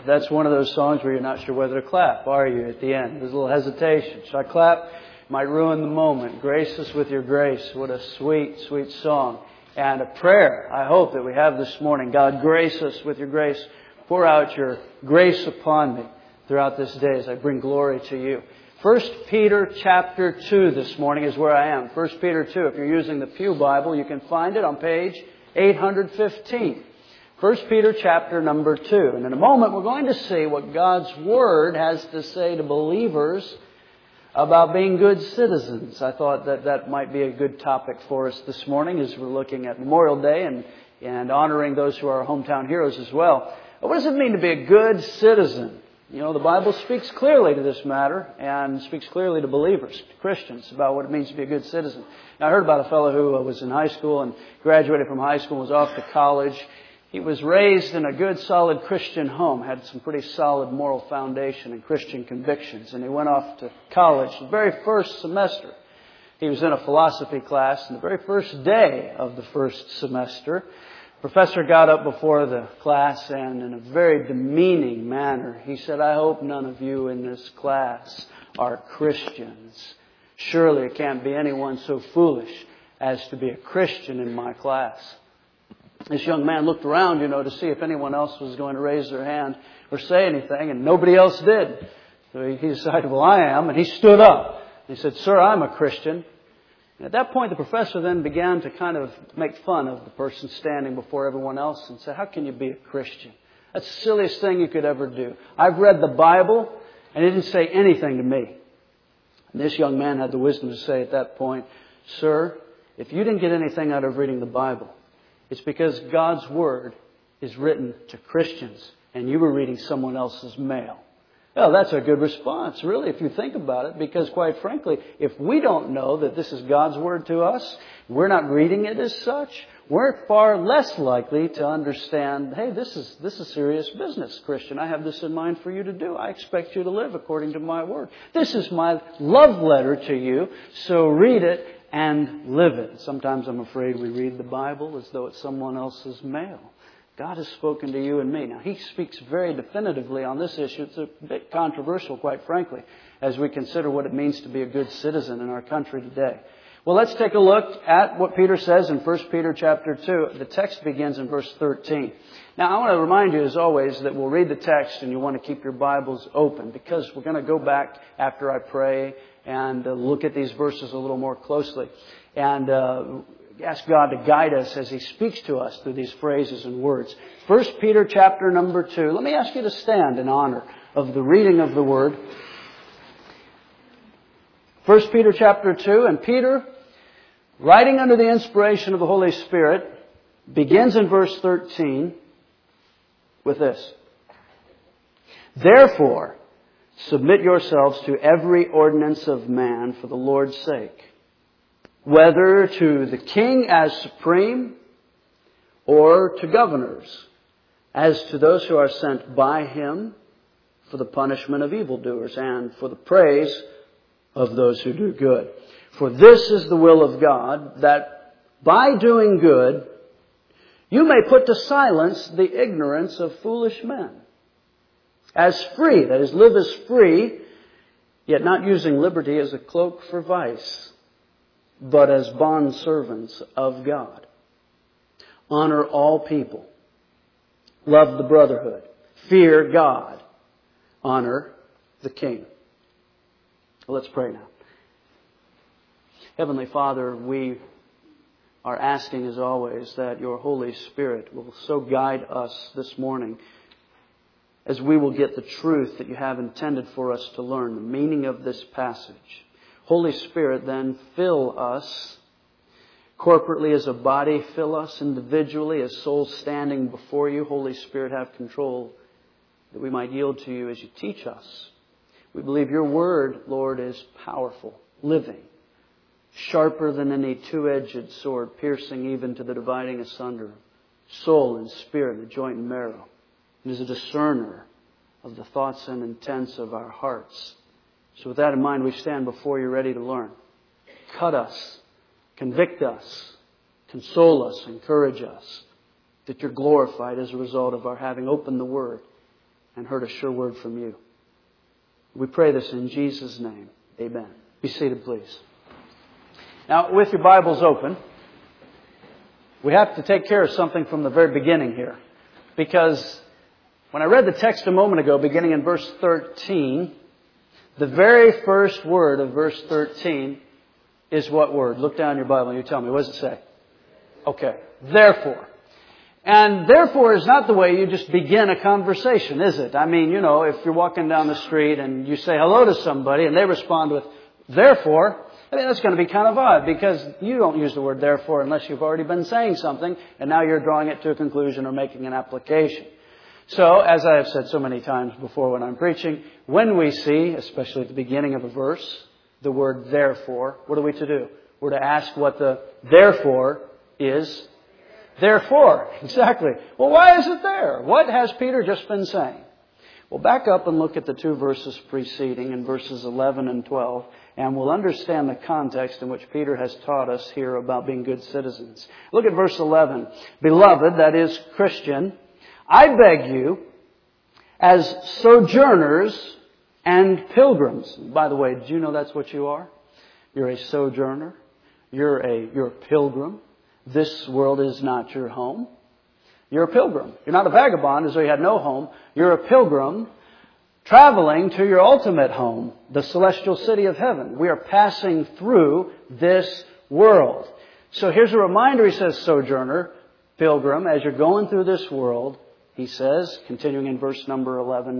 That's one of those songs where you're not sure whether to clap, are you, at the end? There's a little hesitation. Should I clap? Might ruin the moment. Grace us with your grace. What a sweet, sweet song. And a prayer, I hope, that we have this morning. God, grace us with your grace. Pour out your grace upon me throughout this day as I bring glory to you. 1 Peter chapter 2 this morning is where I am. 1 Peter 2. If you're using the Pew Bible, you can find it on page 815. 1 Peter chapter number 2. And in a moment, we're going to see what God's Word has to say to believers about being good citizens. I thought that might be a good topic for us this morning as we're looking at Memorial Day and honoring those who are our hometown heroes as well. But what does it mean to be a good citizen? You know, the Bible speaks clearly to this matter and speaks clearly to believers, to Christians, about what it means to be a good citizen. Now, I heard about a fellow who was in high school and graduated from high school and was off to college. He was raised in a good, solid Christian home, had some pretty solid moral foundation and Christian convictions, and he went off to college the very first semester. He was in a philosophy class, and the very first day of the first semester, the professor got up before the class and in a very demeaning manner, he said, "I hope none of you in this class are Christians. Surely it can't be anyone so foolish as to be a Christian in my class." This young man looked around, to see if anyone else was going to raise their hand or say anything, and nobody else did. So he decided, well, I am, and he stood up. He said, "Sir, I'm a Christian." And at that point, the professor then began to kind of make fun of the person standing before everyone else and said, "How can you be a Christian? That's the silliest thing you could ever do. I've read the Bible, and it didn't say anything to me." And this young man had the wisdom to say at that point, "Sir, if you didn't get anything out of reading the Bible, it's because God's Word is written to Christians, and you were reading someone else's mail." Well, that's a good response, really, if you think about it, because quite frankly, if we don't know that this is God's Word to us, we're not reading it as such, we're far less likely to understand, hey, this is serious business, Christian. I have this in mind for you to do. I expect you to live according to my Word. This is my love letter to you, so read it and live it. Sometimes I'm afraid we read the Bible as though it's someone else's mail. God has spoken to you and me. Now, He speaks very definitively on this issue. It's a bit controversial, quite frankly, as we consider what it means to be a good citizen in our country today. Well, let's take a look at what Peter says in 1 Peter chapter 2. The text begins in verse 13. Now, I want to remind you, as always, that we'll read the text and you want to keep your Bibles open because we're going to go back after I pray and look at these verses a little more closely and ask God to guide us as He speaks to us through these phrases and words. 1 Peter chapter number 2. Let me ask you to stand in honor of the reading of the Word. 1 Peter chapter 2, and Peter, writing under the inspiration of the Holy Spirit, begins in verse 13 with this. "Therefore, submit yourselves to every ordinance of man for the Lord's sake, whether to the king as supreme or to governors, as to those who are sent by him for the punishment of evildoers and for the praise of those who do good. For this is the will of God, that by doing good you may put to silence the ignorance of foolish men. As free, that is, live as free, yet not using liberty as a cloak for vice, but as bondservants of God. Honor all people. Love the brotherhood. Fear God. Honor the king." Well, let's pray now. Heavenly Father, we are asking as always that your Holy Spirit will so guide us this morning as we will get the truth that you have intended for us to learn, the meaning of this passage. Holy Spirit, then fill us corporately as a body, fill us individually as souls standing before you. Holy Spirit, have control that we might yield to you as you teach us. We believe your word, Lord, is powerful, living, sharper than any two-edged sword, piercing even to the dividing asunder, soul and spirit, the joint and marrow. It is a discerner of the thoughts and intents of our hearts. So with that in mind, we stand before you ready to learn. Cut us, convict us, console us, encourage us, that you're glorified as a result of our having opened the Word and heard a sure word from you. We pray this in Jesus' name. Amen. Be seated, please. Now, with your Bibles open, we have to take care of something from the very beginning here. Because when I read the text a moment ago, beginning in verse 13, the very first word of verse 13 is what word? Look down your Bible and you tell me. What does it say? Okay. Therefore. And therefore is not the way you just begin a conversation, is it? I mean, if you're walking down the street and you say hello to somebody and they respond with therefore, I mean, that's going to be kind of odd because you don't use the word therefore unless you've already been saying something and now you're drawing it to a conclusion or making an application. So, as I have said so many times before when I'm preaching, when we see, especially at the beginning of a verse, the word therefore, what are we to do? We're to ask what the therefore is. Therefore, exactly. Well, why is it there? What has Peter just been saying? Well, back up and look at the two verses preceding in verses 11 and 12, and we'll understand the context in which Peter has taught us here about being good citizens. Look at verse 11. Beloved, that is Christian, I beg you, as sojourners and pilgrims. By the way, did you know that's what you are? You're a sojourner. You're a pilgrim. This world is not your home. You're a pilgrim. You're not a vagabond as though you had no home. You're a pilgrim traveling to your ultimate home, the celestial city of heaven. We are passing through this world. So here's a reminder, he says, sojourner, pilgrim, as you're going through this world, he says, continuing in verse number 11,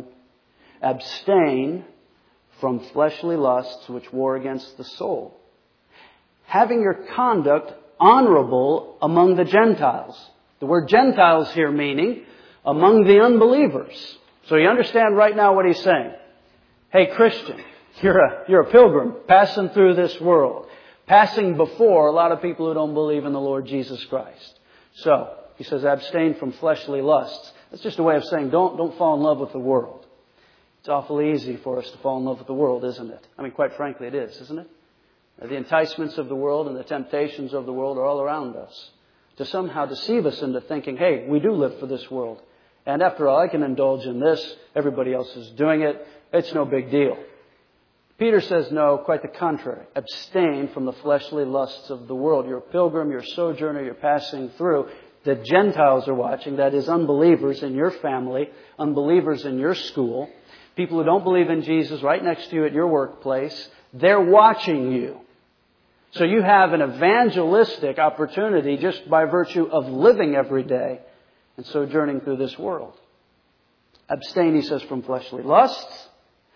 abstain from fleshly lusts which war against the soul, having your conduct honorable among the Gentiles. The word Gentiles here meaning among the unbelievers. So you understand right now what he's saying. Hey Christian, you're a pilgrim passing through this world. Passing before a lot of people who don't believe in the Lord Jesus Christ. So, he says abstain from fleshly lusts. That's just a way of saying don't fall in love with the world. It's awfully easy for us to fall in love with the world, isn't it? I mean, quite frankly, it is, isn't it? The enticements of the world and the temptations of the world are all around us to somehow deceive us into thinking, hey, we do live for this world. And after all, I can indulge in this. Everybody else is doing it. It's no big deal. Peter says, no, quite the contrary. Abstain from the fleshly lusts of the world. You're a pilgrim, you're a sojourner, you're passing through. The Gentiles are watching, that is, unbelievers in your family, unbelievers in your school, people who don't believe in Jesus right next to you at your workplace. They're watching you. So you have an evangelistic opportunity just by virtue of living every day and sojourning through this world. Abstain, he says, from fleshly lusts.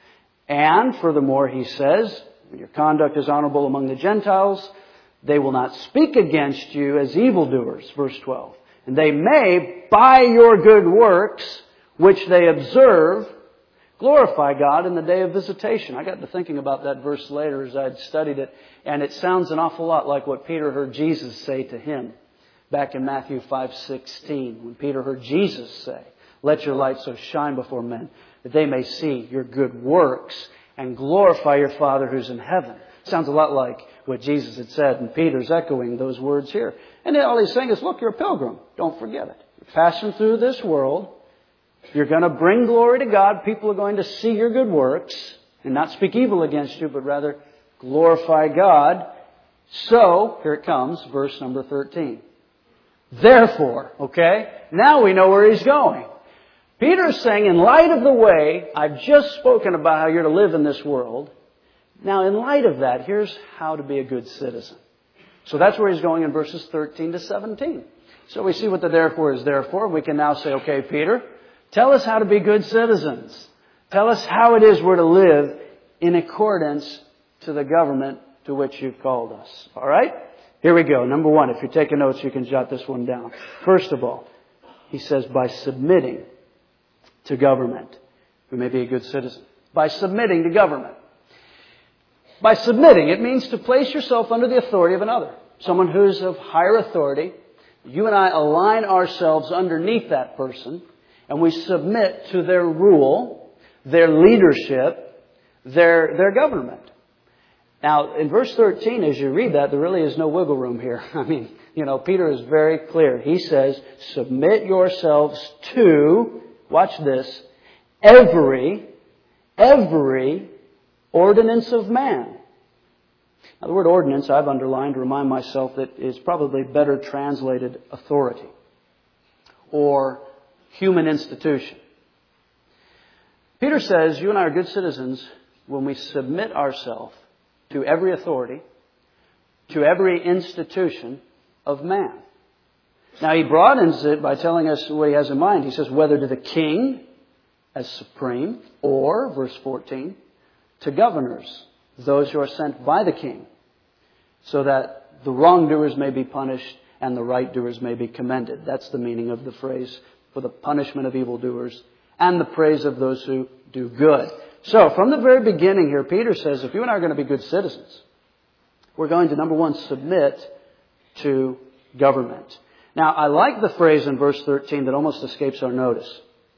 And furthermore, he says, your conduct is honorable among the Gentiles. They will not speak against you as evildoers, verse 12. And they may, by your good works, which they observe, glorify God in the day of visitation. I got to thinking about that verse later as I'd studied it, and it sounds an awful lot like what Peter heard Jesus say to him back in Matthew 5:16, when Peter heard Jesus say, let your light so shine before men that they may see your good works and glorify your Father who's in heaven. Sounds a lot like what Jesus had said, and Peter's echoing those words here. And then all he's saying is, look, you're a pilgrim. Don't forget it. You're passing through this world. You're going to bring glory to God. People are going to see your good works and not speak evil against you, but rather glorify God. So, here it comes, verse number 13. Therefore, okay, now we know where he's going. Peter's saying, in light of the way I've just spoken about how you're to live in this world, now in light of that, here's how to be a good citizen. So that's where he's going in verses 13 to 17. So we see what the therefore is therefore. We can now say, okay, Peter, tell us how to be good citizens. Tell us how it is we're to live in accordance to the government to which you've called us. All right? Here we go. Number one, if you're taking notes, you can jot this one down. First of all, he says, by submitting to government, we may be a good citizen. By submitting to government. By submitting, it means to place yourself under the authority of another. Someone who's of higher authority. You and I align ourselves underneath that person, and we submit to their rule, their leadership, their government. Now, in verse 13, as you read that, there really is no wiggle room here. I mean, Peter is very clear. He says, submit yourselves to, watch this, every ordinance of man. Now, the word ordinance I've underlined to remind myself that is probably better translated authority or human institution. Peter says you and I are good citizens when we submit ourselves to every authority, to every institution of man. Now, he broadens it by telling us what he has in mind. He says, whether to the king as supreme, or, verse 14, to governors, those who are sent by the king, so that the wrongdoers may be punished and the right doers may be commended. That's the meaning of the phrase, for the punishment of evildoers and the praise of those who do good. So, from the very beginning here, Peter says, if you and I are going to be good citizens, we're going to, number one, submit to government. Now, I like the phrase in verse 13 that almost escapes our notice.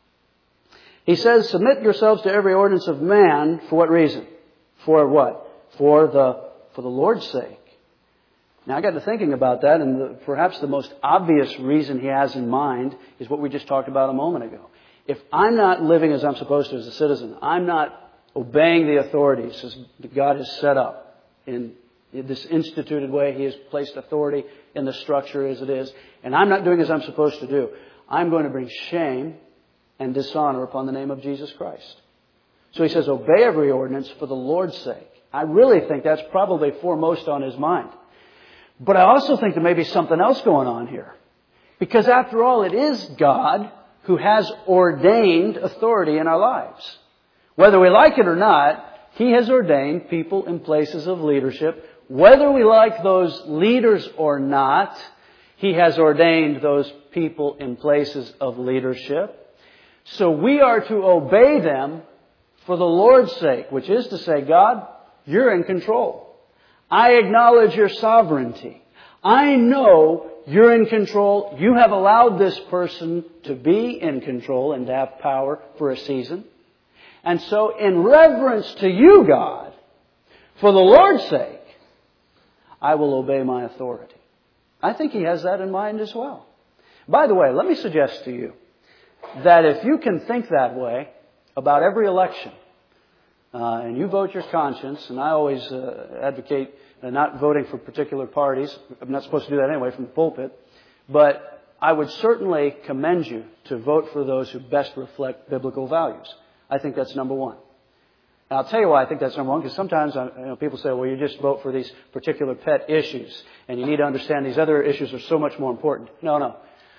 He says, submit yourselves to every ordinance of man. For what reason? For what? For the Lord's sake. Now, I got to thinking about that, and perhaps the most obvious reason he has in mind is what we just talked about a moment ago. If I'm not living as I'm supposed to as a citizen, I'm not obeying the authorities that God has set up in this instituted way. He has placed authority in the structure as it is, and I'm not doing as I'm supposed to do, I'm going to bring shame and dishonor upon the name of Jesus Christ. So he says, obey every ordinance for the Lord's sake. I really think that's probably foremost on his mind. But I also think there may be something else going on here. Because after all, it is God who has ordained authority in our lives. Whether we like it or not, He has ordained people in places of leadership. Whether we like those leaders or not, He has ordained those people in places of leadership. So we are to obey them for the Lord's sake, which is to say, God, You're in control. I acknowledge Your sovereignty. I know You're in control. You have allowed this person to be in control and to have power for a season. And so in reverence to You, God, for the Lord's sake, I will obey my authority. I think He has that in mind as well. By the way, let me suggest to you that if you can think that way about every election, and you vote your conscience, and I always advocate not voting for particular parties. I'm not supposed to do that anyway from the pulpit. But I would certainly commend you to vote for those who best reflect biblical values. I think that's number one. And I'll tell you why I think that's number one, because sometimes people say, well, you just vote for these particular pet issues, and you need to understand these other issues are so much more important. No.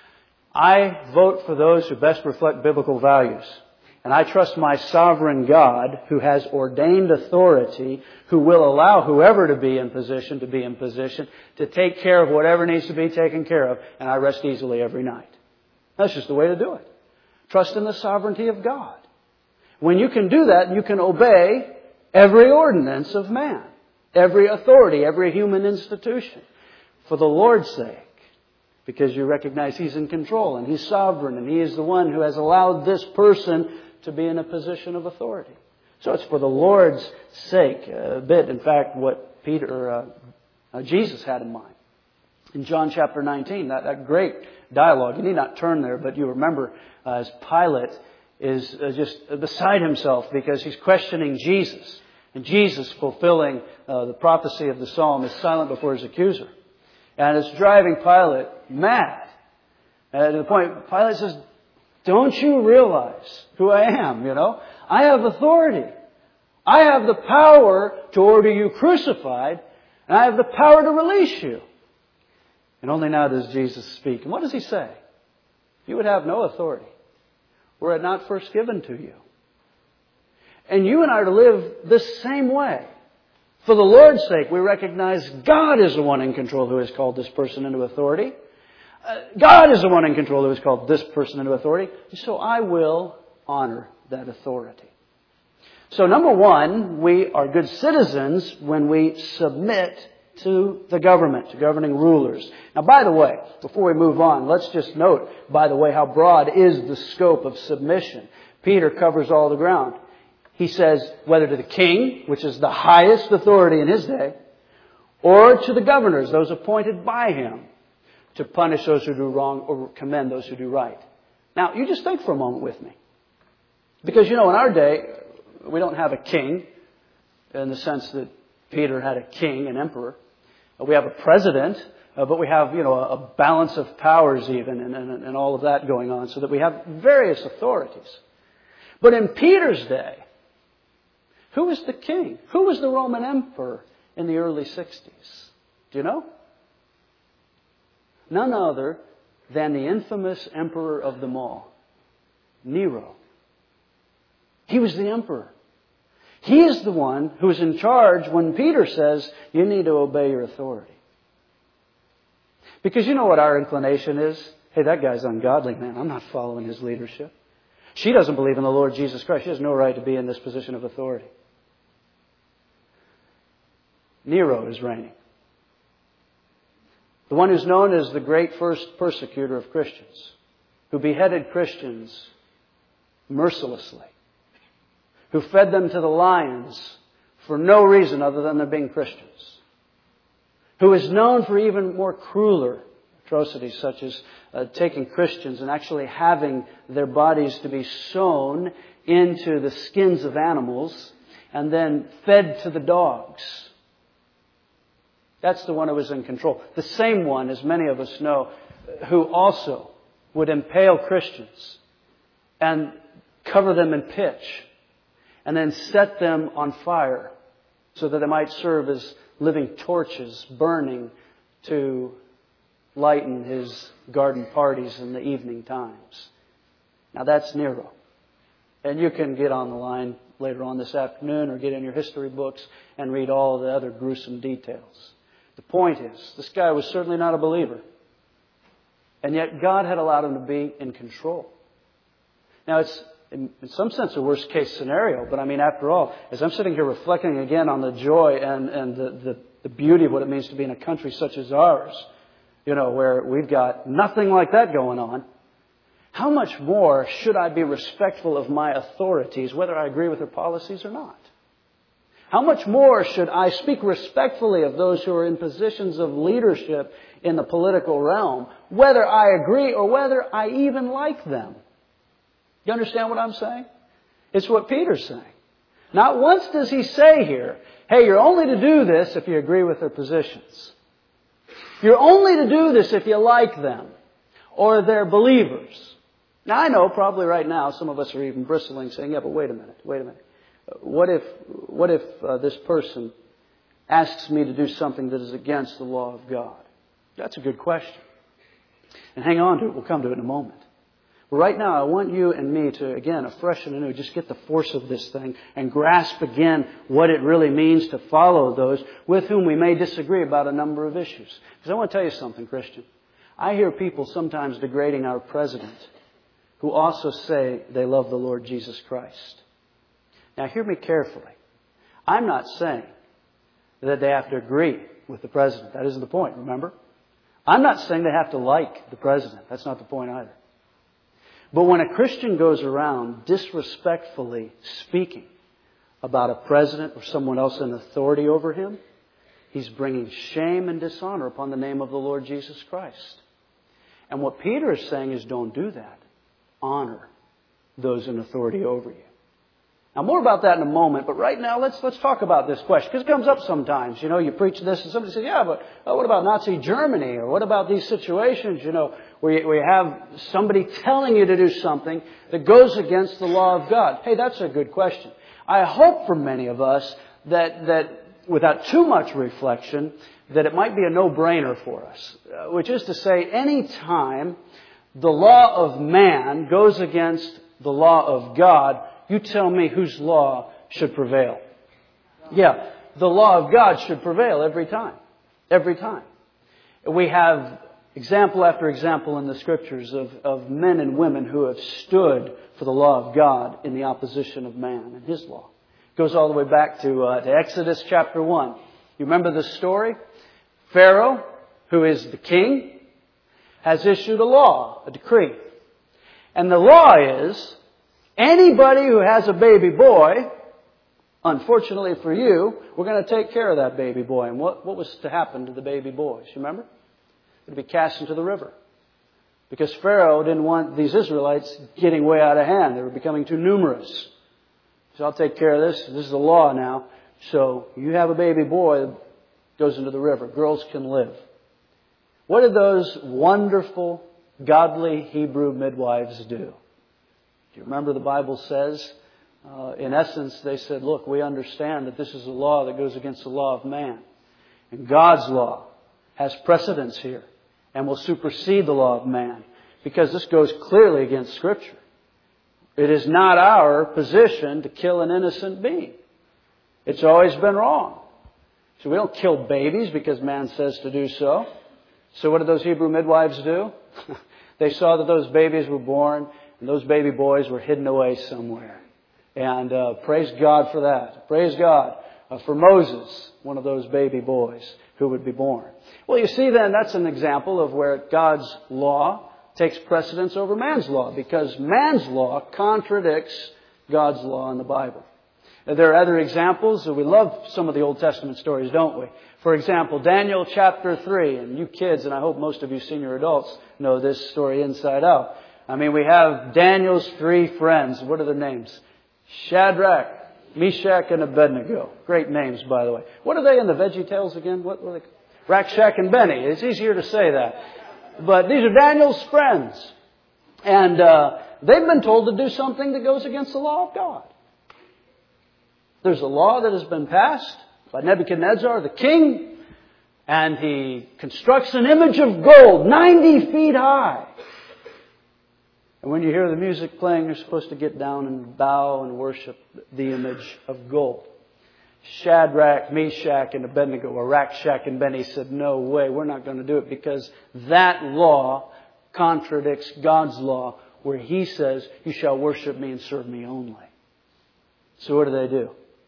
I vote for those who best reflect biblical values. And I trust my sovereign God, who has ordained authority, who will allow whoever to be in position to take care of whatever needs to be taken care of, and I rest easily every night. That's just the way to do it. Trust in the sovereignty of God. When you can do that, you can obey every ordinance of man, every authority, every human institution, for the Lord's sake. Because you recognize He's in control and He's sovereign and He is the one who has allowed this person to be in a position of authority. So it's for the Lord's sake, a bit, in fact, what Jesus had in mind. In John chapter 19, that great dialogue, you need not turn there, but you remember as Pilate is just beside himself because he's questioning Jesus. And Jesus, fulfilling the prophecy of the psalm, is silent before his accuser. And it's driving Pilate mad. To the point, Pilate says, don't you realize who I am, I have authority. I have the power to order you crucified, and I have the power to release you. And only now does Jesus speak. And what does He say? You would have no authority were it not first given to you. And you and I are to live this same way. For the Lord's sake, we recognize God is the one in control who has called this person into authority. God is the one in control who has called this person into authority. So I will honor that authority. So number one, we are good citizens when we submit to the government, to governing rulers. Now, by the way, before we move on, let's just note, by the way, how broad is the scope of submission. Peter covers all the ground. He says, whether to the king, which is the highest authority in his day, or to the governors, those appointed by him, to punish those who do wrong or commend those who do right. Now, you just think for a moment with me. Because, in our day, we don't have a king in the sense that Peter had a king, an emperor. We have a president, but we have, a balance of powers even and all of that going on, so that we have various authorities. But in Peter's day, who was the king? Who was the Roman emperor in the early 60s? Do you know? None other than the infamous emperor of them all, Nero. He was the emperor. He is the one who is in charge when Peter says, you need to obey your authority. Because you know what our inclination is? Hey, that guy's ungodly, man. I'm not following his leadership. She doesn't believe in the Lord Jesus Christ. She has no right to be in this position of authority. Nero is reigning. The one who's known as the great first persecutor of Christians, who beheaded Christians mercilessly, who fed them to the lions for no reason other than their being Christians, who is known for even more crueler atrocities, such as taking Christians and actually having their bodies to be sewn into the skins of animals and then fed to the dogs. That's the one who was in control. The same one, as many of us know, who also would impale Christians and cover them in pitch and then set them on fire so that they might serve as living torches burning to lighten his garden parties in the evening times. Now that's Nero. And you can get on the line later on this afternoon or get in your history books and read all the other gruesome details. The point is, this guy was certainly not a believer. And yet God had allowed him to be in control. Now it's in some sense a worst case scenario, but after all, as I'm sitting here reflecting again on the joy and the beauty of what it means to be in a country such as ours, where we've got nothing like that going on, how much more should I be respectful of my authorities, whether I agree with their policies or not? How much more should I speak respectfully of those who are in positions of leadership in the political realm, whether I agree or whether I even like them? You understand what I'm saying? It's what Peter's saying. Not once does he say here, hey, you're only to do this if you agree with their positions. You're only to do this if you like them or they're believers. Now, I know probably right now some of us are even bristling saying, yeah, but wait a minute. What if this person asks me to do something that is against the law of God? That's a good question. And hang on to it. We'll come to it in a moment. But right now, I want you and me to, again, afresh and anew, just get the force of this thing and grasp again what it really means to follow those with whom we may disagree about a number of issues. Because I want to tell you something, Christian. I hear people sometimes degrading our president who also say they love the Lord Jesus Christ. Now, hear me carefully. I'm not saying that they have to agree with the president. That isn't the point, remember? I'm not saying they have to like the president. That's not the point either. But when a Christian goes around disrespectfully speaking about a president or someone else in authority over him, he's bringing shame and dishonor upon the name of the Lord Jesus Christ. And what Peter is saying is don't do that. Honor those in authority over you. Now, more about that in a moment, but right now, let's talk about this question, because it comes up sometimes. You preach this and somebody says, yeah, but what about Nazi Germany? Or what about these situations, where you have somebody telling you to do something that goes against the law of God? Hey, that's a good question. I hope for many of us that without too much reflection, that it might be a no-brainer for us, which is to say, any time the law of man goes against the law of God, you tell me whose law should prevail. Yeah, the law of God should prevail every time. Every time. We have example after example in the Scriptures of men and women who have stood for the law of God in the opposition of man and his law. It goes all the way back to Exodus chapter 1. You remember the story? Pharaoh, who is the king, has issued a law, a decree. And the law is, anybody who has a baby boy, unfortunately for you, we're going to take care of that baby boy. And what was to happen to the baby boy? You remember? It would be cast into the river. Because Pharaoh didn't want these Israelites getting way out of hand. They were becoming too numerous. So I'll take care of this. This is the law now. So you have a baby boy that goes into the river. Girls can live. What did those wonderful, godly Hebrew midwives do? Do you remember the Bible says, in essence, they said, look, we understand that this is a law that goes against the law of man. And God's law has precedence here and will supersede the law of man, because this goes clearly against Scripture. It is not our position to kill an innocent being. It's always been wrong. So we don't kill babies because man says to do so. So what did those Hebrew midwives do? They saw that those babies were born and those baby boys were hidden away somewhere. And praise God for that. Praise God for Moses, one of those baby boys who would be born. Well, you see then, that's an example of where God's law takes precedence over man's law, because man's law contradicts God's law in the Bible. There are other examples. We love some of the Old Testament stories, don't we? For example, Daniel chapter 3. And you kids, and I hope most of you senior adults, know this story inside out. I mean, we have Daniel's three friends. What are their names? Shadrach, Meshach, and Abednego. Great names, by the way. What are they in the Veggie Tales again? What were they? Rakshak and Benny. It's easier to say that. But these are Daniel's friends. And they've been told to do something that goes against the law of God. There's a law that has been passed by Nebuchadnezzar, the king, and he constructs an image of gold 90 feet high. And when you hear the music playing, you're supposed to get down and bow and worship the image of gold. Shadrach, Meshach, and Abednego, or Rakshak and Benny, said, no way, we're not going to do it, because that law contradicts God's law, where He says, you shall worship me and serve me only. So what do?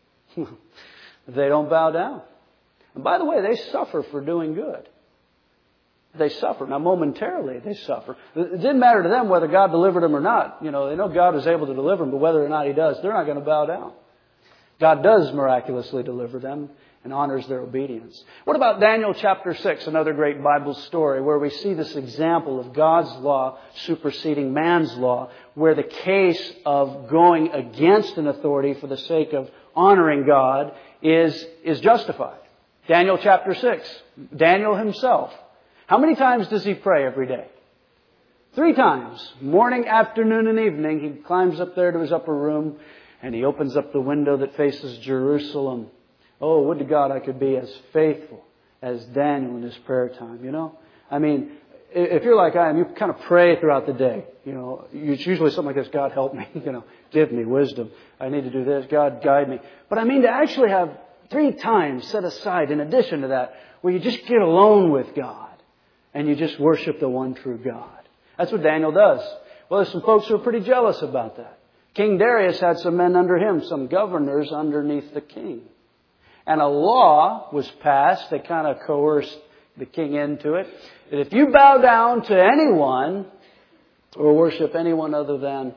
They don't bow down. And by the way, they suffer for doing good. They suffer. Now, momentarily, they suffer. It didn't matter to them whether God delivered them or not. You know, they know God is able to deliver them, but whether or not He does, they're not going to bow down. God does miraculously deliver them and honors their obedience. What about Daniel chapter 6, another great Bible story where we see this example of God's law superseding man's law, where the case of going against an authority for the sake of honoring God is justified. Daniel chapter 6, Daniel himself. How many times does he pray every day? 3 times. Morning, afternoon, and evening. He climbs up there to his upper room and he opens up the window that faces Jerusalem. Oh, would to God I could be as faithful as Daniel in his prayer time, you know? I mean, if you're like I am, you kind of pray throughout the day. You know, it's usually something like this: God help me, you know, give me wisdom. I need to do this. God guide me. But I mean, to actually have 3 times set aside in addition to that, where you just get alone with God and you just worship the one true God. That's what Daniel does. Well, there's some folks who are pretty jealous about that. King Darius had some men under him, some governors underneath the king. And a law was passed that kind of coerced the king into it, that if you bow down to anyone or worship anyone other than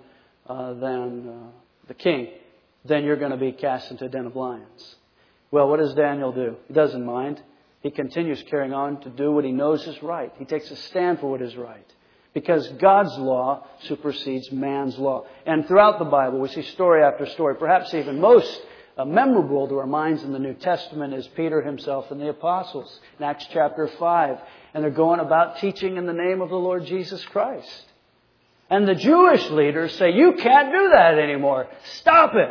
the king, then you're going to be cast into a den of lions. Well, what does Daniel do? He doesn't mind. He continues carrying on to do what he knows is right. He takes a stand for what is right, because God's law supersedes man's law. And throughout the Bible, we see story after story. Perhaps even most memorable to our minds in the New Testament is Peter himself and the apostles in Acts chapter 5. And they're going about teaching in the name of the Lord Jesus Christ. And the Jewish leaders say, you can't do that anymore. Stop it.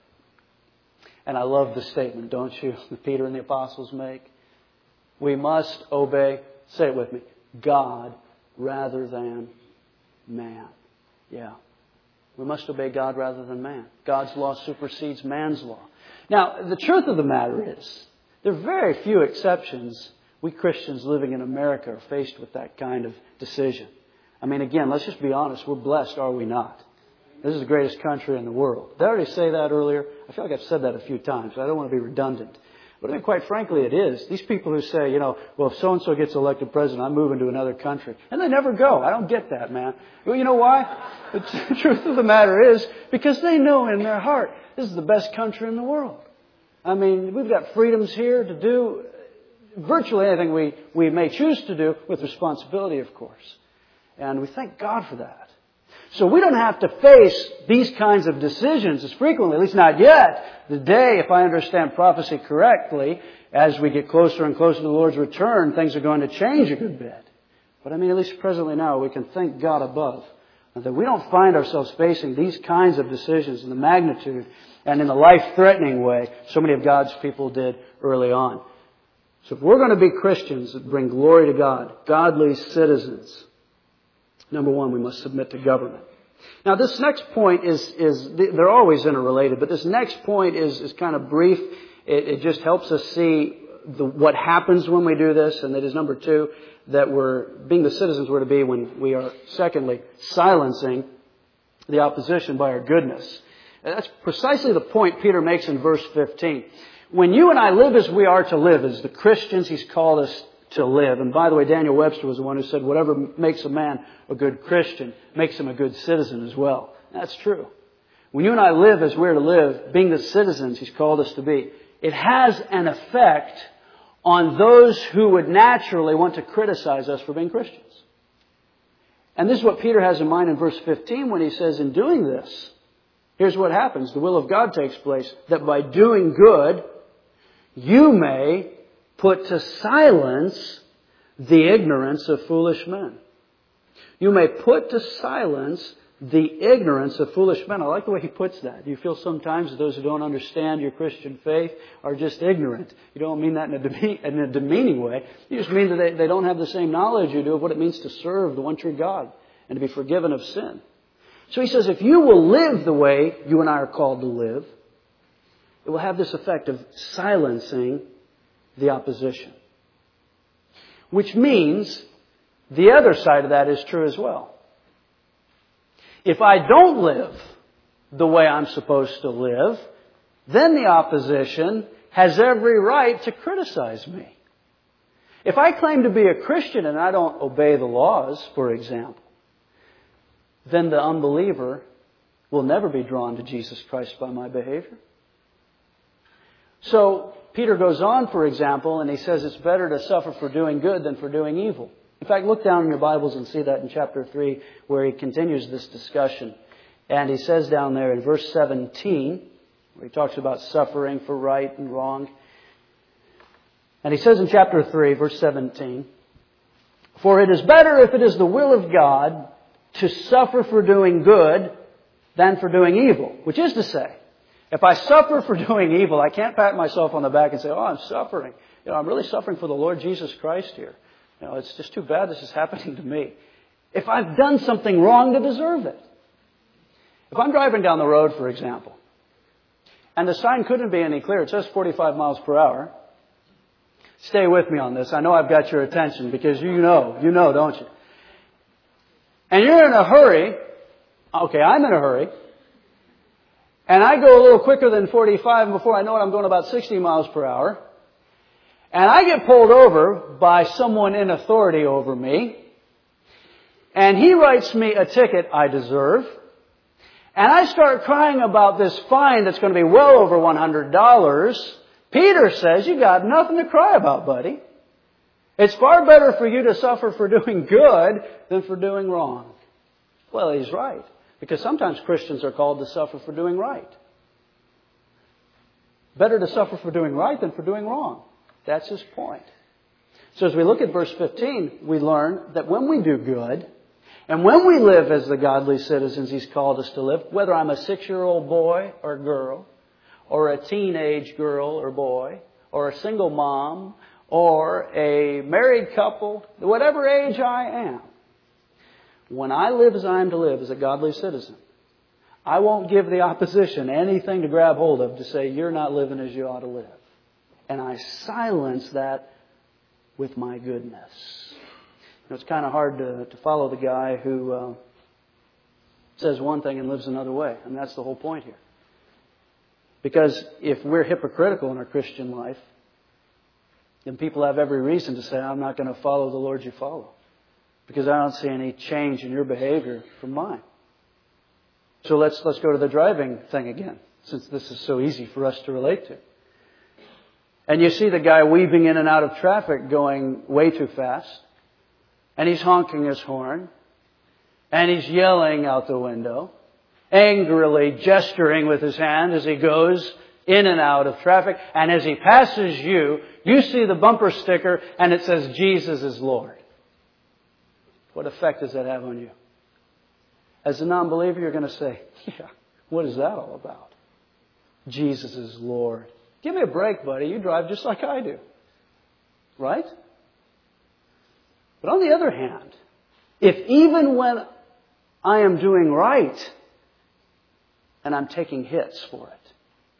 And I love the statement, don't you, that Peter and the apostles make? We must obey, say it with me, God rather than man. Yeah. We must obey God rather than man. God's law supersedes man's law. Now, the truth of the matter is, there are very few exceptions we Christians living in America are faced with that kind of decision. I mean, again, let's just be honest. We're blessed, are we not? This is the greatest country in the world. Did I already say that earlier? I feel like I've said that a few times. I don't want to be redundant. But I mean, quite frankly, it is. These people who say, you know, well, if so-and-so gets elected president, I'm moving to another country. And they never go. I don't get that, man. Well, you know why? The truth of the matter is because they know in their heart this is the best country in the world. I mean, we've got freedoms here to do virtually anything we may choose to do, with responsibility, of course. And we thank God for that. So we don't have to face these kinds of decisions as frequently, at least not yet. The day, if I understand prophecy correctly, as we get closer and closer to the Lord's return, things are going to change a good bit. But at least presently now, we can thank God above that we don't find ourselves facing these kinds of decisions in the magnitude and in the life-threatening way so many of God's people did early on. So if we're going to be Christians that bring glory to God, godly citizens, number one, we must submit to government. Now this next point they're always interrelated, but this next point is kind of brief. It just helps us see what happens when we do this, and that is number two, that we're being the citizens we're to be when we are, secondly, silencing the opposition by our goodness. And that's precisely the point Peter makes in verse 15. When you and I live as we are to live, as the Christians He's called us to live, and by the way, Daniel Webster was the one who said, whatever makes a man a good Christian makes him a good citizen as well. That's true. When you and I live as we're to live, being the citizens He's called us to be, it has an effect on those who would naturally want to criticize us for being Christians. And this is what Peter has in mind in verse 15 when he says, in doing this, here's what happens. The will of God takes place, that by doing good, you may put to silence the ignorance of foolish men. You may put to silence the ignorance of foolish men. I like the way he puts that. You feel sometimes that those who don't understand your Christian faith are just ignorant. You don't mean that in a demeaning way. You just mean that they don't have the same knowledge you do of what it means to serve the one true God and to be forgiven of sin. So he says, if you will live the way you and I are called to live, it will have this effect of silencing the opposition. Which means the other side of that is true as well. If I don't live the way I'm supposed to live, then the opposition has every right to criticize me. If I claim to be a Christian and I don't obey the laws, for example, then the unbeliever will never be drawn to Jesus Christ by my behavior. So Peter goes on, for example, and he says it's better to suffer for doing good than for doing evil. In fact, look down in your Bibles and see that in chapter 3 where he continues this discussion. And he says down there in verse 17, where he talks about suffering for right and wrong. And he says in chapter 3, verse 17, for it is better if it is the will of God to suffer for doing good than for doing evil. Which is to say, if I suffer for doing evil, I can't pat myself on the back and say, oh, I'm suffering. I'm really suffering for the Lord Jesus Christ here. It's just too bad this is happening to me. If I've done something wrong to deserve it. If I'm driving down the road, for example, and the sign couldn't be any clearer, it says 45 miles per hour. Stay with me on this. I know I've got your attention because you know, don't you? And you're in a hurry. Okay, I'm in a hurry. And I go a little quicker than 45, and before I know it, I'm going about 60 miles per hour. And I get pulled over by someone in authority over me. And he writes me a ticket I deserve. And I start crying about this fine that's going to be well over $100. Peter says, you got nothing to cry about, buddy. It's far better for you to suffer for doing good than for doing wrong. Well, he's right. Because sometimes Christians are called to suffer for doing right. Better to suffer for doing right than for doing wrong. That's his point. So as we look at verse 15, we learn that when we do good, and when we live as the godly citizens He's called us to live, whether I'm a 6-year-old boy or girl, or a teenage girl or boy, or a single mom, or a married couple, whatever age I am, when I live as I am to live as a godly citizen, I won't give the opposition anything to grab hold of to say, you're not living as you ought to live. And I silence that with my goodness. It's kind of hard to follow the guy who says one thing and lives another way. And that's the whole point here. Because if we're hypocritical in our Christian life, then people have every reason to say, I'm not going to follow the Lord you follow. Because I don't see any change in your behavior from mine. So let's go to the driving thing again, since this is so easy for us to relate to. And you see the guy weaving in and out of traffic going way too fast. And he's honking his horn. And he's yelling out the window, angrily gesturing with his hand as he goes in and out of traffic. And as he passes you, you see the bumper sticker and it says, Jesus is Lord. What effect does that have on you? As a non-believer, you're going to say, yeah, what is that all about? Jesus is Lord. Give me a break, buddy. You drive just like I do. Right? But on the other hand, if even when I am doing right and I'm taking hits for it,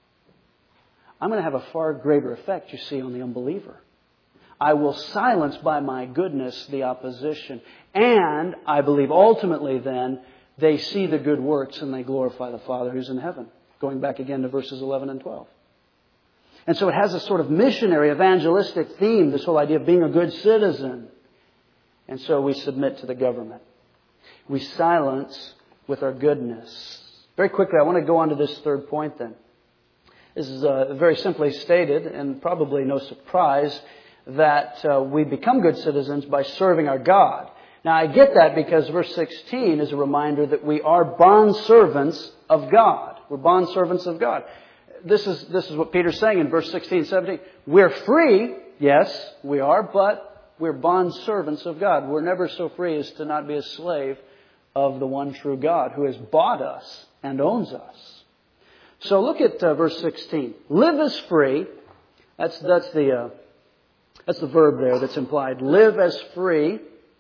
I'm going to have a far greater effect, you see, on the unbeliever. I will silence by my goodness the opposition. And I believe ultimately then they see the good works and they glorify the Father who's in heaven. Going back again to verses 11 and 12. And so it has a sort of missionary, evangelistic theme, this whole idea of being a good citizen. And so we submit to the government. We silence with our goodness. Very quickly, I want to go on to this third point then. This is very simply stated, and probably no surprise, that we become good citizens by serving our God. Now, I get that because verse 16 is a reminder that we are bondservants of God. We're bondservants of God. This is what Peter's saying in verse 16, 17. We're free, yes, we are, but we're bondservants of God. We're never so free as to not be a slave of the one true God who has bought us and owns us. So look at verse 16. Live as free. That's the verb there that's implied. Live as free,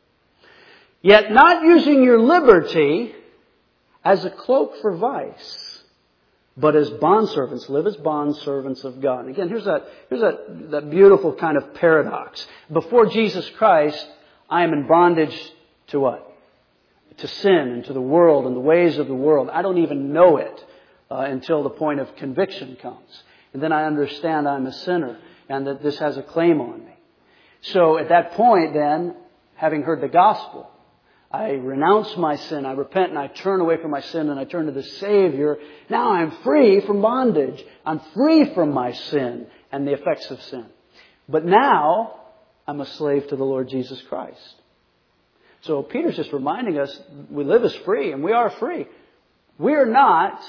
yet not using your liberty as a cloak for vice, but as bondservants. Live as bondservants of God. And again, here's that beautiful kind of paradox. Before Jesus Christ, I am in bondage to what? To sin and to the world and the ways of the world. I don't even know it until the point of conviction comes. And then I understand I'm a sinner and that this has a claim on me. So at that point then, having heard the gospel, I renounce my sin, I repent, and I turn away from my sin, and I turn to the Savior. Now I'm free from bondage. I'm free from my sin and the effects of sin. But now I'm a slave to the Lord Jesus Christ. So Peter's just reminding us we live as free, and we are free. We are not,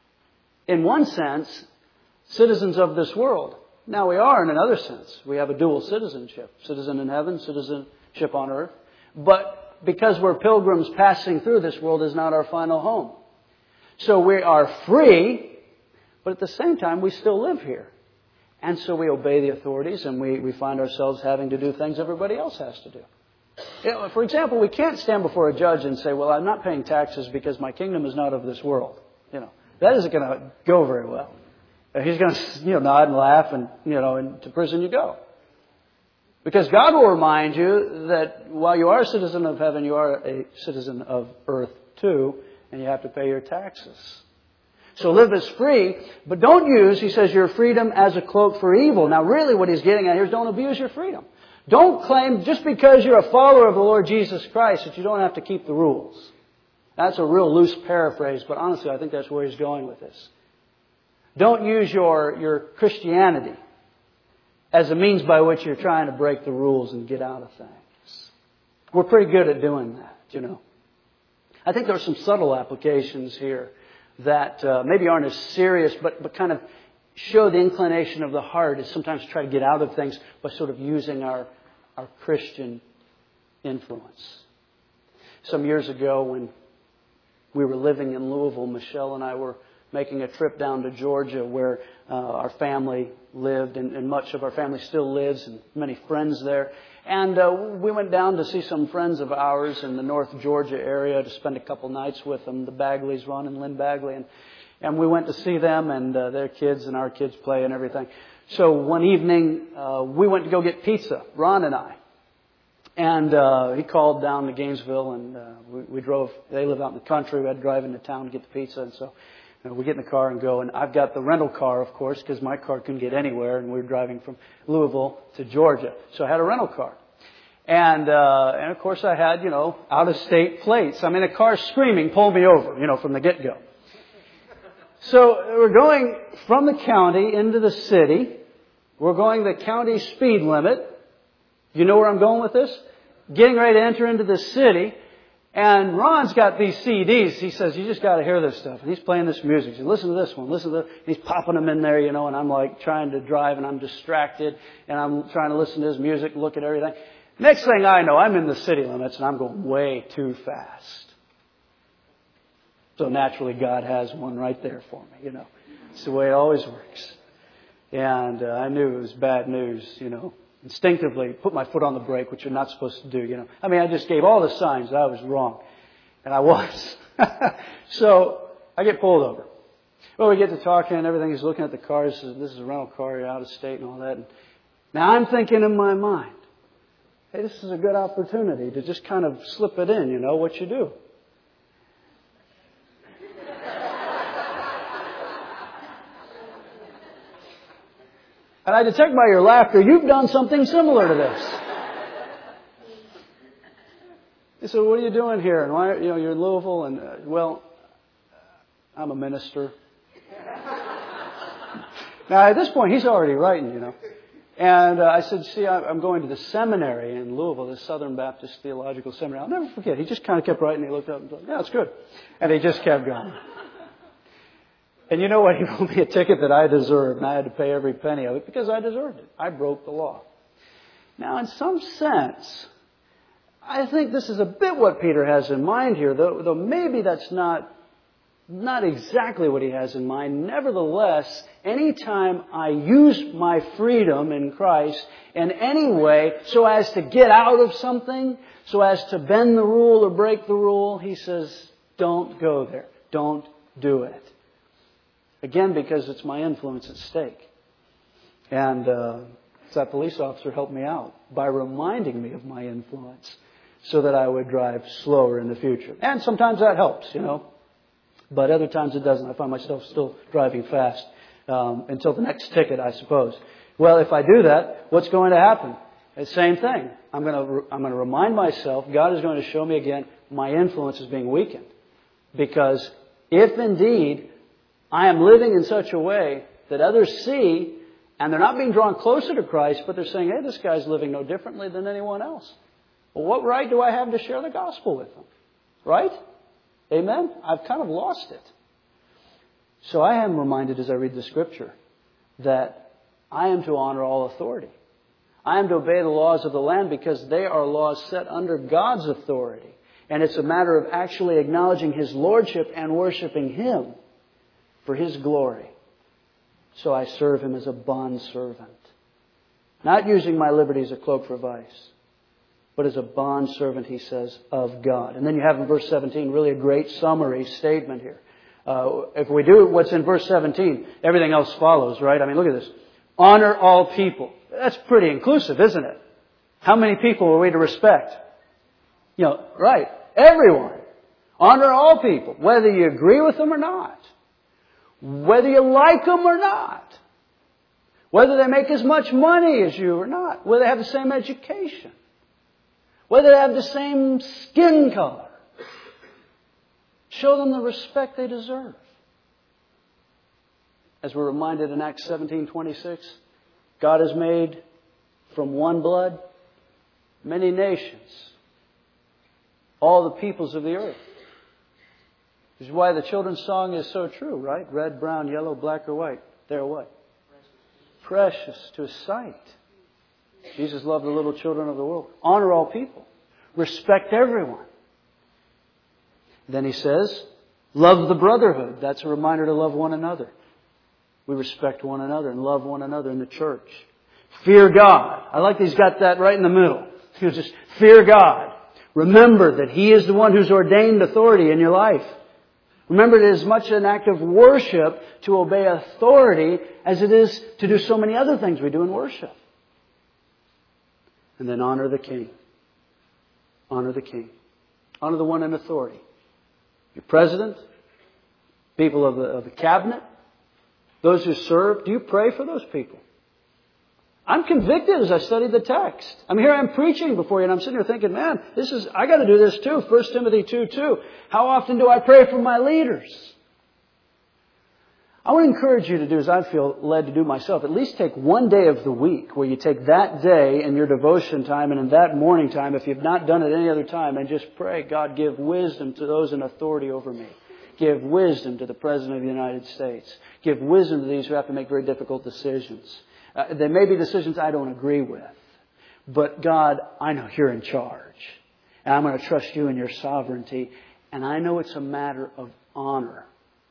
in one sense, citizens of this world. Now we are in another sense. We have a dual citizenship. Citizen in heaven, citizenship on earth. But because we're pilgrims passing through, this world is not our final home. So we are free, but at the same time we still live here. And so we obey the authorities and we find ourselves having to do things everybody else has to do. You know, for example, we can't stand before a judge and say, well, I'm not paying taxes because my kingdom is not of this world. You know, that isn't going to go very well. He's going to, nod and laugh and, and to prison you go. Because God will remind you that while you are a citizen of heaven, you are a citizen of earth too, and you have to pay your taxes. So live as free, but don't use, he says, your freedom as a cloak for evil. Now really what he's getting at here is don't abuse your freedom. Don't claim just because you're a follower of the Lord Jesus Christ that you don't have to keep the rules. That's a real loose paraphrase, but honestly I think that's where he's going with this. Don't use your Christianity as a means by which you're trying to break the rules and get out of things. We're pretty good at doing that, I think there are some subtle applications here that maybe aren't as serious, but kind of show the inclination of the heart is sometimes to try to get out of things by sort of using our Christian influence. Some years ago when we were living in Louisville, Michelle and I were making a trip down to Georgia where our family lived and much of our family still lives and many friends there. And we went down to see some friends of ours in the North Georgia area to spend a couple nights with them, the Bagleys, Ron and Lynn Bagley. And we went to see them and their kids and our kids play and everything. So one evening we went to go get pizza, Ron and I. And he called down to Gainesville and we drove. They live out in the country. We had to drive into town to get the pizza. And so we get in the car and go. And I've got the rental car, of course, because my car couldn't get anywhere. And we were driving from Louisville to Georgia. So I had a rental car. And of course I had, out-of-state plates. I mean, the car's screaming, pull me over, from the get-go. So we're going from the county into the city. We're going the county speed limit. You know where I'm going with this? Getting ready to enter into the city. And Ron's got these CDs. He says, you just got to hear this stuff. And he's playing this music. He says, listen to this one, listen to this. He's popping them in there, and I'm like trying to drive and I'm distracted and I'm trying to listen to his music, look at everything. Next thing I know, I'm in the city limits and I'm going way too fast. So naturally God has one right there for me, It's the way it always works. And I knew it was bad news, Instinctively put my foot on the brake, which you're not supposed to do, I just gave all the signs that I was wrong. And I was. So I get pulled over. Well, we get to talking and everything. He's looking at the car. He says, this is a rental car. You're out of state and all that. And now I'm thinking in my mind, hey, this is a good opportunity to just kind of slip it in, what you do. And I detect by your laughter, you've done something similar to this. He said, what are you doing here? And why, you're in Louisville, and, I'm a minister. Now, at this point, he's already writing, And I said, see, I'm going to the seminary in Louisville, the Southern Baptist Theological Seminary. I'll never forget. He just kind of kept writing. He looked up and said, yeah, it's good. And he just kept going. And you know what? He wrote me a ticket that I deserved, and I had to pay every penny of it because I deserved it. I broke the law. Now, in some sense, I think this is a bit what Peter has in mind here, though maybe that's not exactly what he has in mind. Nevertheless, anytime I use my freedom in Christ in any way so as to get out of something, so as to bend the rule or break the rule, he says, don't go there. Don't do it. Again, because it's my influence at stake. And that police officer helped me out by reminding me of my influence so that I would drive slower in the future. And sometimes that helps, But other times it doesn't. I find myself still driving fast until the next ticket, I suppose. Well, if I do that, what's going to happen? The same thing. I'm going to remind myself, God is going to show me again, my influence is being weakened. Because if indeed I am living in such a way that others see, and they're not being drawn closer to Christ, but they're saying, hey, this guy's living no differently than anyone else. Well, what right do I have to share the gospel with them? Right? Amen? I've kind of lost it. So I am reminded as I read the Scripture that I am to honor all authority. I am to obey the laws of the land because they are laws set under God's authority. And it's a matter of actually acknowledging His Lordship and worshiping Him for His glory. So I serve Him as a bondservant. Not using my liberty as a cloak for vice, but as a bondservant, he says, of God. And then you have in verse 17 really a great summary statement here. If we do what's in verse 17, everything else follows, right? I mean, look at this. Honor all people. That's pretty inclusive, isn't it? How many people are we to respect? Right. Everyone. Honor all people, whether you agree with them or not. Whether you like them or not. Whether they make as much money as you or not. Whether they have the same education. Whether they have the same skin color. Show them the respect they deserve. As we're reminded in Acts 17:26, God has made from one blood many nations, all the peoples of the earth. This is why the children's song is so true, right? Red, brown, yellow, black, or white. They're what? Precious to His sight. Jesus loved the little children of the world. Honor all people. Respect everyone. Then he says, love the brotherhood. That's a reminder to love one another. We respect one another and love one another in the church. Fear God. I like that he's got that right in the middle. Just fear God. Remember that He is the one who's ordained authority in your life. Remember, it is as much an act of worship to obey authority as it is to do so many other things we do in worship. And then honor the king. Honor the king. Honor the one in authority. Your president, people of the cabinet, those who serve. Do you pray for those people? I'm convicted as I studied the text. Here I'm preaching before you, and I'm sitting here thinking, man, I got to do this too. 1 Timothy 2:2. How often do I pray for my leaders? I would encourage you to do, as I feel led to do myself, at least take one day of the week where you take that day in your devotion time and in that morning time, if you've not done it any other time, and just pray, God, give wisdom to those in authority over me. Give wisdom to the President of the United States. Give wisdom to these who have to make very difficult decisions. There may be decisions I don't agree with. But God, I know you're in charge. And I'm going to trust you in your sovereignty. And I know it's a matter of honor.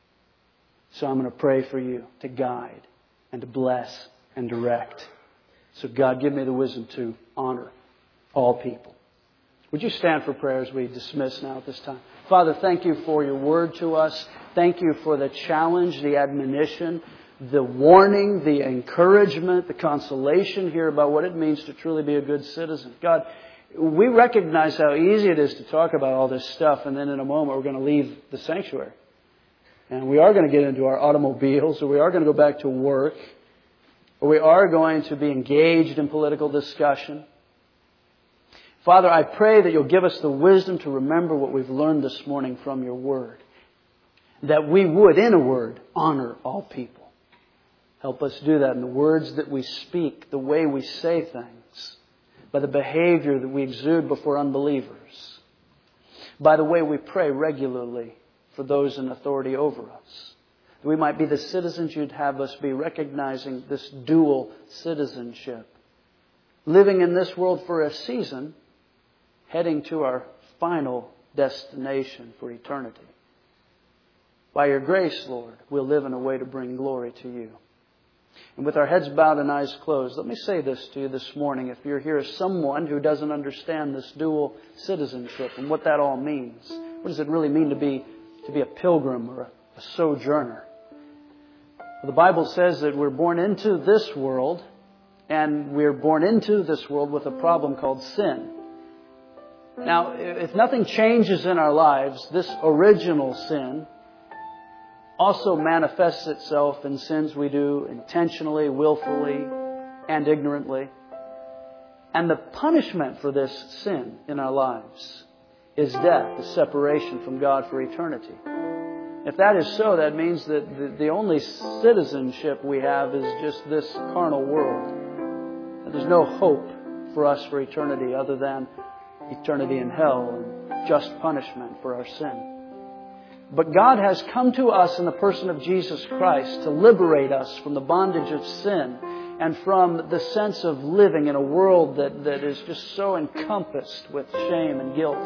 So I'm going to pray for you to guide and to bless and direct. So God, give me the wisdom to honor all people. Would you stand for prayer as we dismiss now at this time? Father, thank you for your word to us. Thank you for the challenge, the admonition, the warning, the encouragement, the consolation here about what it means to truly be a good citizen. God, we recognize how easy it is to talk about all this stuff, and then in a moment we're going to leave the sanctuary. And we are going to get into our automobiles, or we are going to go back to work, or we are going to be engaged in political discussion. Father, I pray that you'll give us the wisdom to remember what we've learned this morning from your word. That we would, in a word, honor all people. Help us do that in the words that we speak, the way we say things, by the behavior that we exude before unbelievers, by the way we pray regularly for those in authority over us. That we might be the citizens you'd have us be, recognizing this dual citizenship. Living in this world for a season, heading to our final destination for eternity. By your grace, Lord, we'll live in a way to bring glory to you. And with our heads bowed and eyes closed, let me say this to you this morning. If you're here as someone who doesn't understand this dual citizenship and what that all means, what does it really mean to be a pilgrim or a sojourner? Well, the Bible says that we're born into this world, and we're born into this world with a problem called sin. Now, if nothing changes in our lives, this original sin also manifests itself in sins we do intentionally, willfully, and ignorantly. And the punishment for this sin in our lives is death, the separation from God for eternity. If that is so, that means that the only citizenship we have is just this carnal world. And there's no hope for us for eternity other than eternity in hell and just punishment for our sin. But God has come to us in the person of Jesus Christ to liberate us from the bondage of sin and from the sense of living in a world that is just so encompassed with shame and guilt.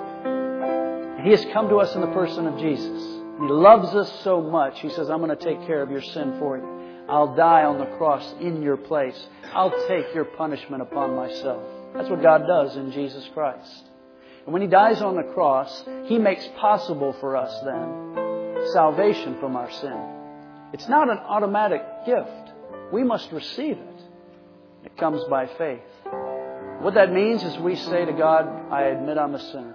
And He has come to us in the person of Jesus. He loves us so much. He says, I'm going to take care of your sin for you. I'll die on the cross in your place. I'll take your punishment upon myself. That's what God does in Jesus Christ. And when He dies on the cross, He makes possible for us then salvation from our sin. It's not an automatic gift. We must receive it. It comes by faith. What that means is we say to God, I admit I'm a sinner.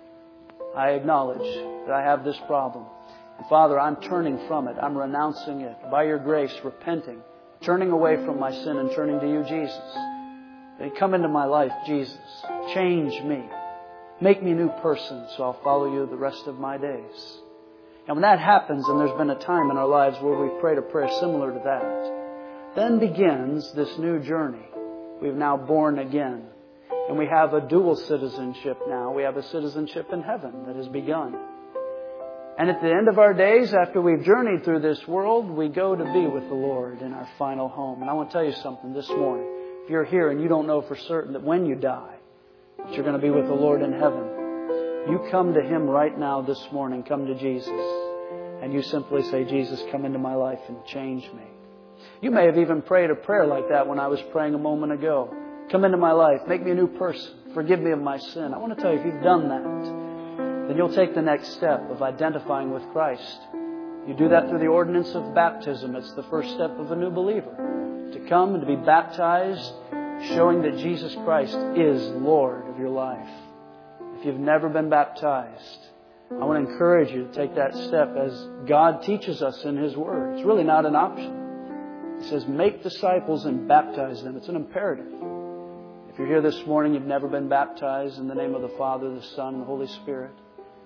I acknowledge that I have this problem. And Father, I'm turning from it. I'm renouncing it. By your grace, repenting, turning away from my sin and turning to you, Jesus. Come into my life, Jesus. Change me. Make me a new person so I'll follow you the rest of my days. And when that happens, and there's been a time in our lives where we prayed a prayer similar to that, then begins this new journey. We've now born again. And we have a dual citizenship now. We have a citizenship in heaven that has begun. And at the end of our days, after we've journeyed through this world, we go to be with the Lord in our final home. And I want to tell you something this morning. If you're here and you don't know for certain that when you die, that you're going to be with the Lord in heaven, you come to Him right now this morning. Come to Jesus. And you simply say, Jesus, come into my life and change me. You may have even prayed a prayer like that when I was praying a moment ago. Come into my life. Make me a new person. Forgive me of my sin. I want to tell you, if you've done that, then you'll take the next step of identifying with Christ. You do that through the ordinance of baptism. It's the first step of a new believer. To come and to be baptized, showing that Jesus Christ is Lord of your life. If you've never been baptized, I want to encourage you to take that step as God teaches us in His Word. It's really not an option. He says, make disciples and baptize them. It's an imperative. If you're here this morning, you've never been baptized in the name of the Father, the Son, and the Holy Spirit,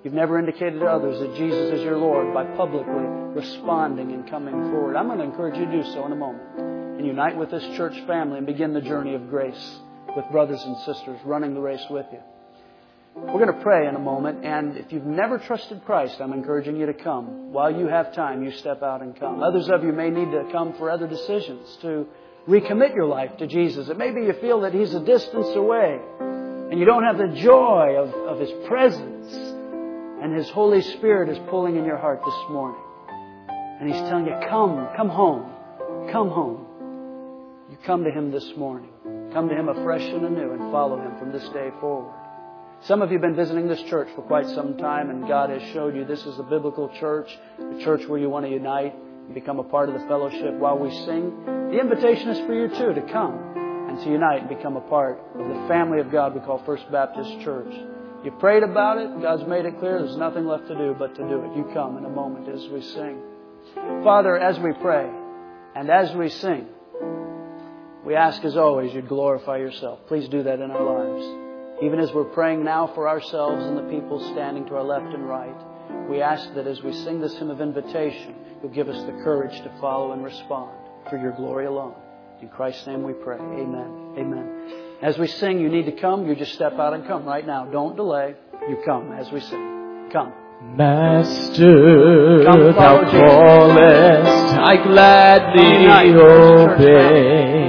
You've never indicated to others that Jesus is your Lord by publicly responding and coming forward. I'm going to encourage you to do so in a moment. And unite with this church family and begin the journey of grace with brothers and sisters running the race with you. We're going to pray in a moment, and if you've never trusted Christ, I'm encouraging you to come. While you have time, you step out and come. Others of you may need to come for other decisions, to recommit your life to Jesus. It may be you feel that He's a distance away, and you don't have the joy of His presence, and His Holy Spirit is pulling in your heart this morning. And He's telling you, come home, come home. You come to Him this morning. Come to Him afresh and anew and follow Him from this day forward. Some of you have been visiting this church for quite some time, and God has showed you this is a biblical church, a church where you want to unite and become a part of the fellowship while we sing. The invitation is for you too to come and to unite and become a part of the family of God we call First Baptist Church. You prayed about it. God's made it clear. There's nothing left to do but to do it. You come in a moment as we sing. Father, as we pray and as we sing, we ask as always you'd glorify yourself. Please do that in our lives. Even as we're praying now for ourselves and the people standing to our left and right, we ask that as we sing this hymn of invitation, you'll give us the courage to follow and respond for your glory alone. In Christ's name we pray. Amen. Amen. As we sing, you need to come. You just step out and come right now. Don't delay. You come as we sing. Come. Master, thou callest, I gladly obey.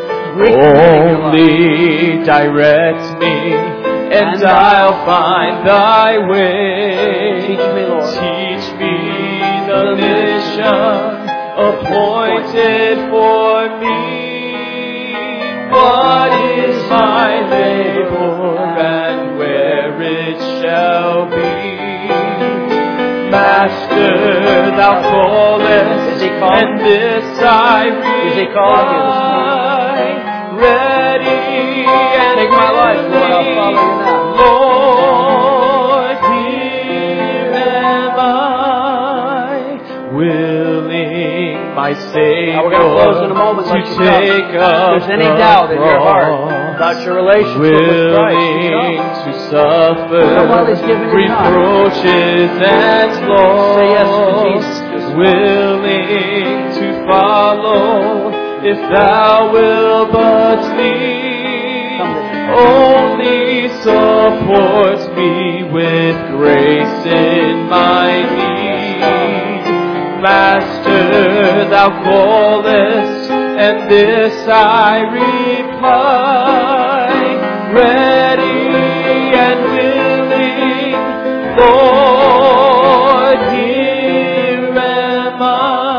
Only direct me, and I'll find thy way. Teach me, Lord. Teach me the mission appointed for me. What is my labor and where it shall be? Master, thou callest, and this I reply. Ready and take my life, Lord. I'll follow you now. Lord, here am I, willing, my Savior, now we're going to close in a moment. to take up. If there's any doubt in your heart about your relationship with Christ, to suffer reproaches and loss. Say yes to Jesus. Willing to follow, if thou wilt but lead. Only support me with grace in my need. Master, thou callest, and this I reply. Ready and willing, Lord, here am I.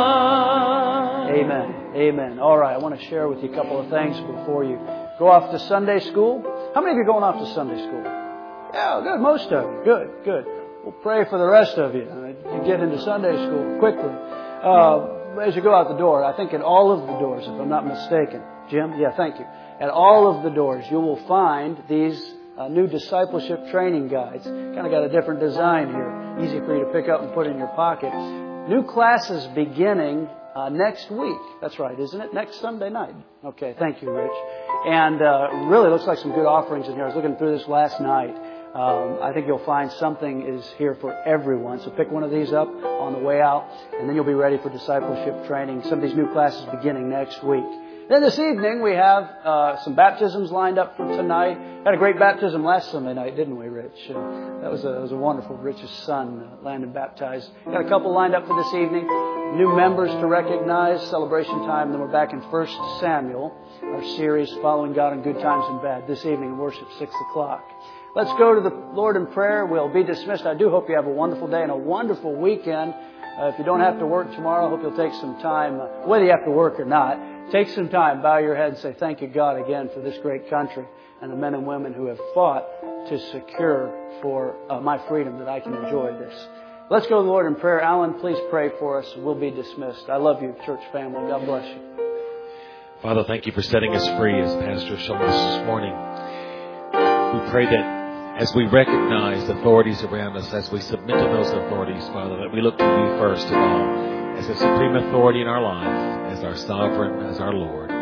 Amen. Amen. All right, I want to share with you a couple of things before you go off to Sunday school. How many of you are going off to Sunday school? Yeah, good. Most of you. Good, good. We'll pray for the rest of you. You get into Sunday school quickly. As you go out the door, I think at all of the doors, if I'm not mistaken, Jim? Yeah, thank you. At all of the doors, you will find these new discipleship training guides. Kind of got a different design here. Easy for you to pick up and put in your pocket. New classes beginning next week. That's right, isn't it? Next Sunday night. Okay, thank you, Rich. And really looks like some good offerings in here. I was looking through this last night. I think you'll find something is here for everyone. So pick one of these up on the way out, and then you'll be ready for discipleship training. Some of these new classes beginning next week. Then this evening we have some baptisms lined up for tonight. Had a great baptism last Sunday night, didn't we, Rich? That was a wonderful. Rich's son landed baptized. Got a couple lined up for this evening. New members to recognize, celebration time. Then we're back in 1 Samuel, our series following God in good times and bad. This evening in worship, 6 o'clock. Let's go to the Lord in prayer. We'll be dismissed. I do hope you have a wonderful day and a wonderful weekend. If you don't have to work tomorrow, I hope you'll take some time, whether you have to work or not, take some time, bow your head and say, thank you, God, again for this great country and the men and women who have fought to secure for my freedom that I can enjoy this. Let's go to the Lord in prayer. Alan, please pray for us. We'll be dismissed. I love you, church family. God bless you. Father, thank you for setting us free as Pastor showed us this morning. We pray that as we recognize authorities around us, as we submit to those authorities, Father, that we look to you first of all as the supreme authority in our life, as our sovereign, as our Lord.